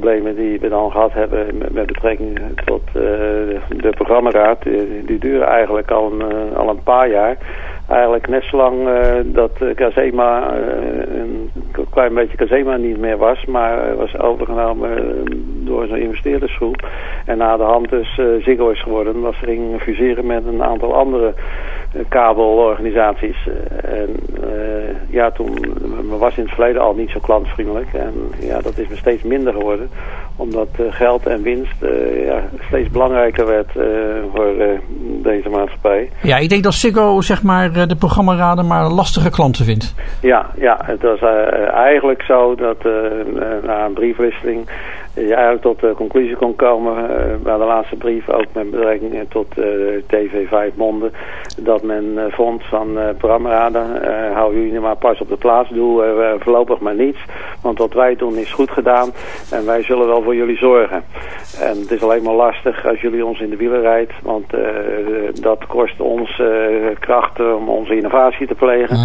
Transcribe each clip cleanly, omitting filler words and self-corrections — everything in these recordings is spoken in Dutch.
problemen die we dan gehad hebben met betrekking tot de programmaraad, die duren eigenlijk al een paar jaar. Eigenlijk net zolang dat Kazema, een klein beetje Kazema niet meer was, maar was overgenomen door zo'n investeerdersgroep. En na de hand dus Ziggo is geworden, was er ging fuseren met een aantal andere kabelorganisaties. Toen was in het verleden al niet zo klantvriendelijk. En ja, dat is steeds minder geworden. Omdat geld en winst steeds belangrijker werd voor deze maatschappij. Ja, ik denk dat Ziggo zeg maar de programmaraden maar lastige klanten vindt. Ja, het was eigenlijk zo dat na een briefwisseling je eigenlijk tot de conclusie kon komen bij de laatste brief, ook met betrekking tot TV5 Monde, dat men vond van programmaraden, hou jullie maar pas op de plaats, doe voorlopig maar niets, want wat wij doen is goed gedaan en wij zullen wel voor jullie zorgen. En het is alleen maar lastig als jullie ons in de wielen rijdt, want dat kost ons kracht om onze innovatie te plegen.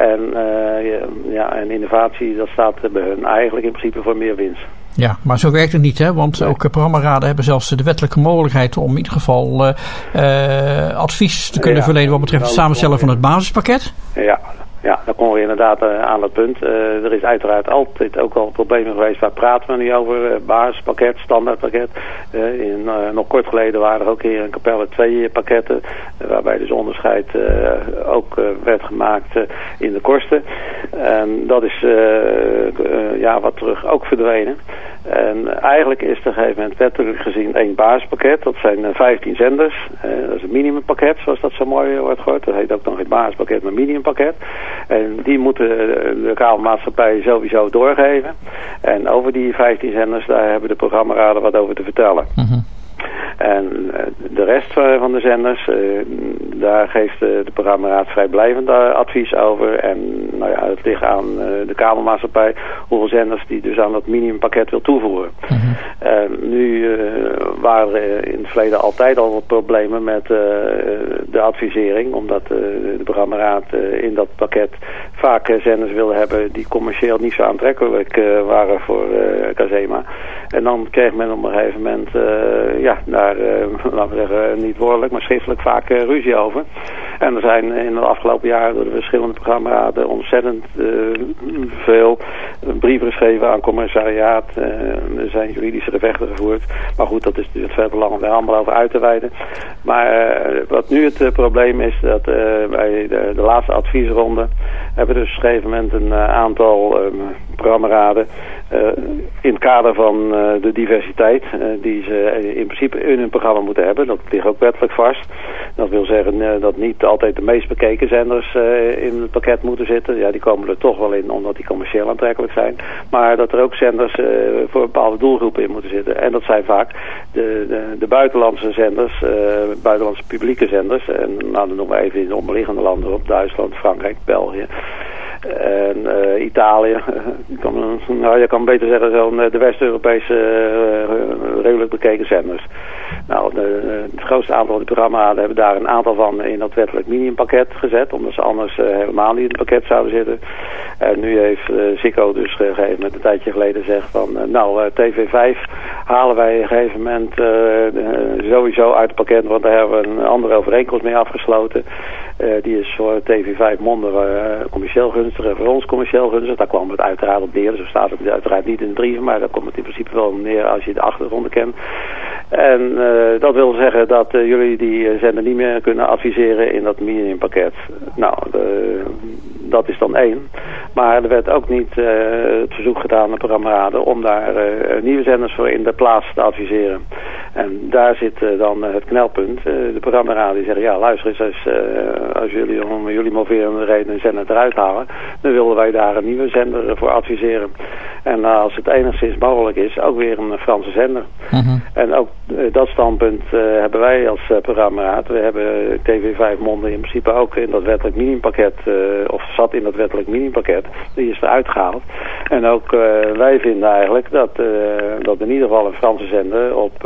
En innovatie, dat staat bij hun eigenlijk in principe voor meer winst. Ja, maar zo werkt het niet, hè? Want ook programmaraden hebben zelfs de wettelijke mogelijkheid om in ieder geval advies te kunnen verlenen wat betreft het samenstellen van het basispakket. Ja, dan komen we inderdaad aan dat punt. Er is uiteraard altijd ook al problemen geweest. Waar praten we nu over? Basispakket, standaardpakket. Nog kort geleden waren er ook hier in Capelle 2 pakketten. Waarbij dus onderscheid ook werd gemaakt in de kosten. En dat is wat terug ook verdwenen. En eigenlijk is er op een gegeven moment wettelijk gezien 1 basispakket. Dat zijn 15 zenders. Dat is een minimumpakket, zoals dat zo mooi wordt gehoord. Dat heet ook nog geen basispakket, maar minimumpakket. En die moeten de kabelmaatschappij sowieso doorgeven. En over die 15 zenders, daar hebben de programmaraden wat over te vertellen. Mm-hmm. En de rest van de zenders, daar geeft de programmaraad vrijblijvend advies over. En het ligt aan de kabelmaatschappij hoeveel zenders die dus aan dat minimumpakket wil toevoegen. Mm-hmm. Nu waren er in het verleden altijd al wat problemen met de advisering. Omdat de programmaraad in dat pakket vaak zenders wilde hebben die commercieel niet zo aantrekkelijk waren voor Kazema. En dan kreeg men op een gegeven moment, laten we zeggen, niet woordelijk, maar schriftelijk vaak ruzie over. En er zijn in de afgelopen jaren door de verschillende programmaraden ontzettend veel brieven geschreven aan commissariaat. Er zijn juridische gevechten gevoerd. Maar goed, dat is natuurlijk verder lang om daar allemaal over uit te wijden. Maar wat nu het probleem is, dat bij de laatste adviesronde hebben dus op een gegeven moment een aantal programmaraden in het kader van de diversiteit die ze in principe in hun programma moeten hebben. Dat ligt ook wettelijk vast. Dat wil zeggen dat niet altijd de meest bekeken zenders in het pakket moeten zitten. Ja, die komen er toch wel in omdat die commercieel aantrekkelijk zijn. Maar dat er ook zenders voor bepaalde doelgroepen in moeten zitten. En dat zijn vaak de buitenlandse zenders, buitenlandse publieke zenders. En dan noemen we even in de omliggende landen op. Duitsland, Frankrijk, België. En Italië, je kan beter zeggen de West-Europese redelijk bekeken zenders. Nou, het grootste aantal van die programma's hebben daar een aantal van in dat wettelijk minimumpakket gezet, omdat ze anders helemaal niet in het pakket zouden zitten. En nu heeft Ziggo dus gegeven met een tijdje geleden gezegd van, TV5 halen wij op een gegeven moment sowieso uit het pakket, want daar hebben we een andere overeenkomst mee afgesloten. Die is voor TV5 Monde commercieel gunstig en voor ons commercieel gunstig. Daar kwam het uiteraard op neer. Dus staat het uiteraard niet in de brieven, maar daar komt het in principe wel neer als je de achtergronden kent. En dat wil zeggen dat jullie die zender niet meer kunnen adviseren in dat minimumpakket. Nou, dat is dan 1. Maar er werd ook niet het verzoek gedaan aan de programmaraden om daar nieuwe zenders voor in de plaats te adviseren. En daar zit dan het knelpunt. De programmaraden die zeggen, ja luister eens, als jullie om jullie moverende reden een zender eruit halen, dan willen wij daar een nieuwe zender voor adviseren. En als het enigszins mogelijk is, ook weer een Franse zender. Mm-hmm. En ook dat standpunt hebben wij als programmaraad. We hebben TV5 Monde in principe ook in dat wettelijk minimumpakket, of zat in dat wettelijk minimumpakket. Die is eruit gehaald. En ook wij vinden eigenlijk dat in ieder geval een Franse zender op korte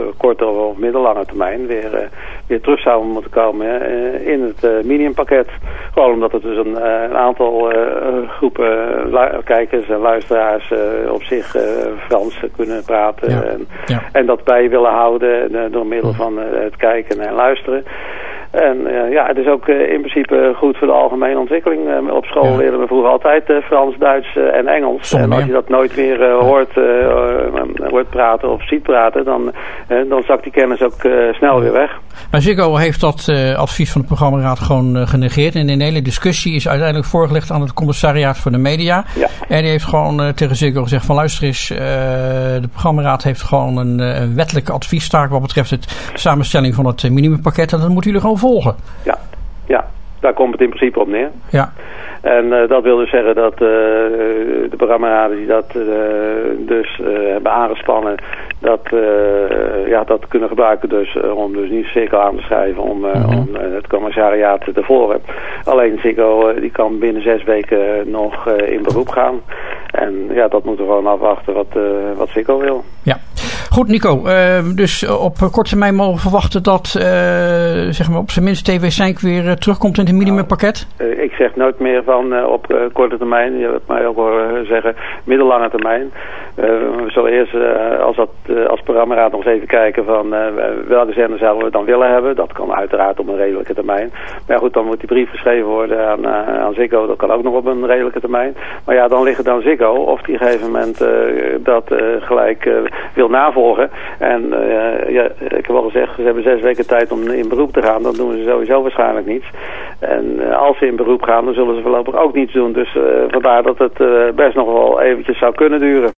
korte of middellange termijn weer terug zouden moeten komen in het mediumpakket. Gewoon omdat het dus een aantal groepen kijkers en luisteraars op zich Frans kunnen praten en dat bij willen houden door middel van het kijken en luisteren. En het is ook in principe goed voor de algemene ontwikkeling. Op school leerden we vroeger altijd Frans, Duits en Engels. En als je dat nooit meer hoort praten of ziet praten, dan zakt die kennis ook snel weer weg. Maar Ziggo heeft dat advies van de programmaraad gewoon genegeerd. En in de hele discussie is uiteindelijk voorgelegd aan het commissariaat voor de media. Ja. En die heeft gewoon tegen Ziggo gezegd van luister eens, de programmaraad heeft gewoon een wettelijke adviestaak wat betreft de samenstelling van het minimumpakket. En dat moeten jullie gewoon volgen. Ja, daar komt het in principe op neer. Ja. En dat wil dus zeggen dat de programmaraden die dat dus hebben aangespannen, dat kunnen gebruiken dus om dus niet Ziggo aan te schrijven om het commissariaat te voeren. Alleen Ziggo die kan binnen 6 weken nog in beroep gaan. En dat moeten we gewoon afwachten wat Ziggo wil. Ja. Goed Nico, dus op korte termijn mogen we verwachten dat zeg maar op zijn minst TV Senk weer terugkomt in het minimumpakket? Ik zeg nooit meer van op korte termijn. Je hebt mij ook horen zeggen middellange termijn. We zullen eerst als programmaraad nog eens even kijken van welke zender zouden we dan willen hebben. Dat kan uiteraard op een redelijke termijn. Maar goed, dan moet die brief geschreven worden aan Ziggo. Dat kan ook nog op een redelijke termijn. Maar dan ligt het aan Ziggo of die op een gegeven moment dat gelijk wil navolgen. En ik heb al gezegd, ze hebben 6 weken tijd om in beroep te gaan. Dan doen ze sowieso waarschijnlijk niets. En als ze in beroep gaan, dan zullen ze voorlopig ook niets doen. Dus vandaar dat het best nog wel eventjes zou kunnen duren.